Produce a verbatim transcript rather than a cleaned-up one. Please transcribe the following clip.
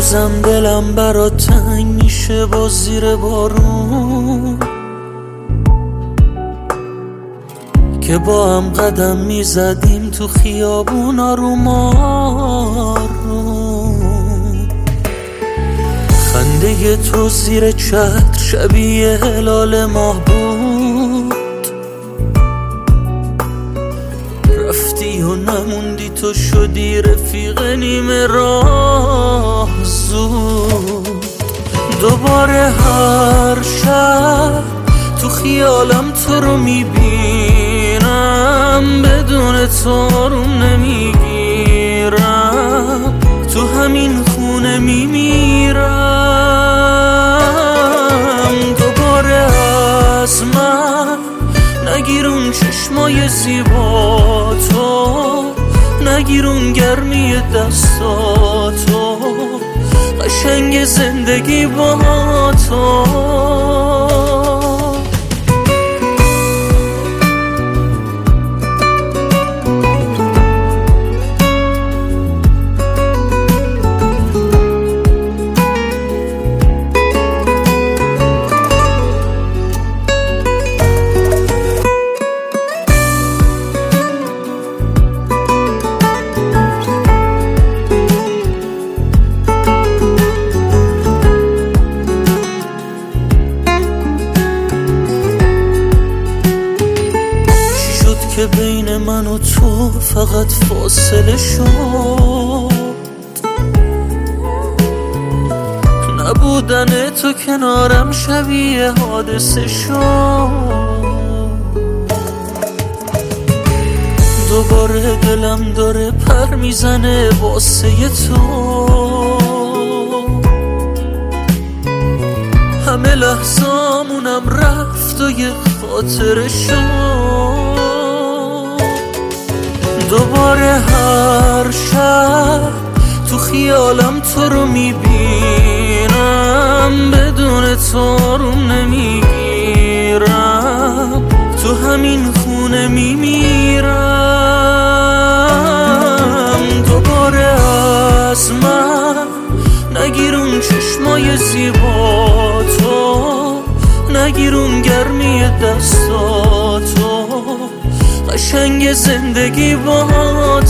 روزم دلم برات تنگ میشه با زیر بارون، که با هم قدم میزدیم تو خیابونا رو مارون. خنده تو زیر چتر شبیه هلال ماه بود، رفتی و نموندی تو شدی رفیق نیمه راه زود. دوباره هر شب تو خیالم تو رو میبینم، بدون تو آروم نمیگیرم، تو همین خونه میمیرم. دوباره از من نگیرون چشمای زیبا تو، نگیرون گرمی دستاتو، قشنگ زندگی با تو. که بین من و تو فقط فاصله شد، نبودن تو کنارم شبیه حادثه شد. دوباره دلم داره پر میزنه واسه تو، همه لحظامونم رفت و یه خاطره شد. دوباره هر شب تو خیالم تو رو میبینم، بدون تو آروم نمیگیرم، تو همین خونه میمیرم. دوباره از من نگیرون چشمای زیبا تو، نگیرون گرمی دستاتو، قشنگ زندگی با